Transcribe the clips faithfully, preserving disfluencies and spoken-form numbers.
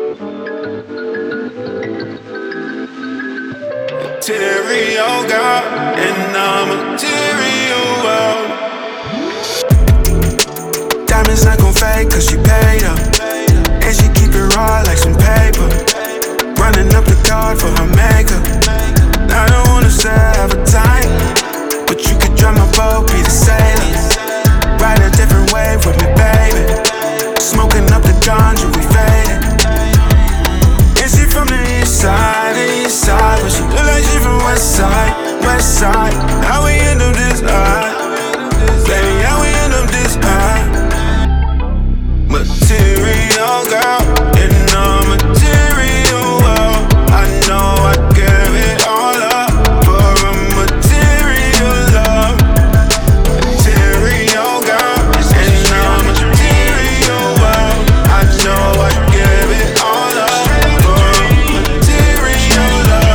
Material girl in a material world. Diamonds not gon' fade cause she paid up, and she keep it raw like some paper. Running up the card for her makeup. I don't wanna say I have a time, but you could drive my boat, be the sailor. Ride a different wave with me, baby. Smoking up the ganja, we faded. And she from the east side, the east side, but she look like she from west side, west side. How we end up this high? Baby, how we end up this high? Material girl in a material world. I know I give it all up for a material love. Material girl in a material world. I know I give it all up for a material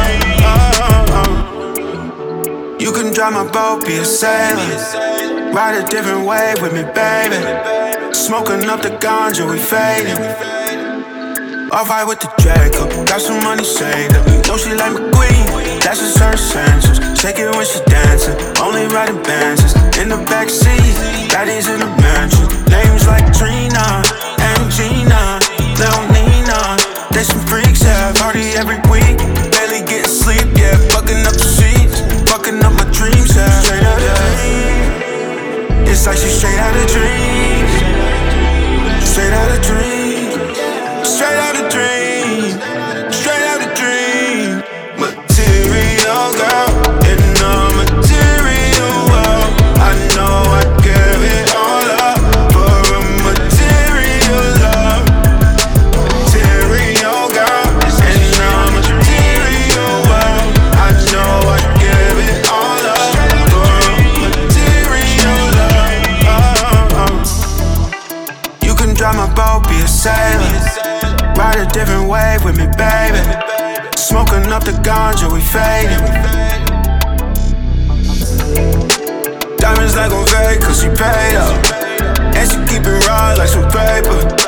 love. You can drive my boat, be a sailor. Ride a different wave with me, baby. Smoking up the ganja, we fading. Off white with the Draco, got some money saved up. You know she like McQueen, that's just her essentials. Shake it when she dancing, only riding Benzes. In the backseat, baddies in the mansion. Names like Trina and Gina, Lil Nina. They some freaks, yeah, party every week. Barely getting sleep, yeah, fucking up the sheets, fucking up my dreams, yeah. Straight out of dreams, it's like she straight out of dreams. Straight out of dreams, straight out of dreams, straight out of dreams. Material girl in a material world. I know I give it all up for a material love. Material girl in a material world. I know I give it all up for a material love. You can drive my boat, be a sailor. Ride a different wave with me, baby. Smoking up the ganja, we fading. Diamonds not gon' fade cause she paid up, and she keep it raw like some paper.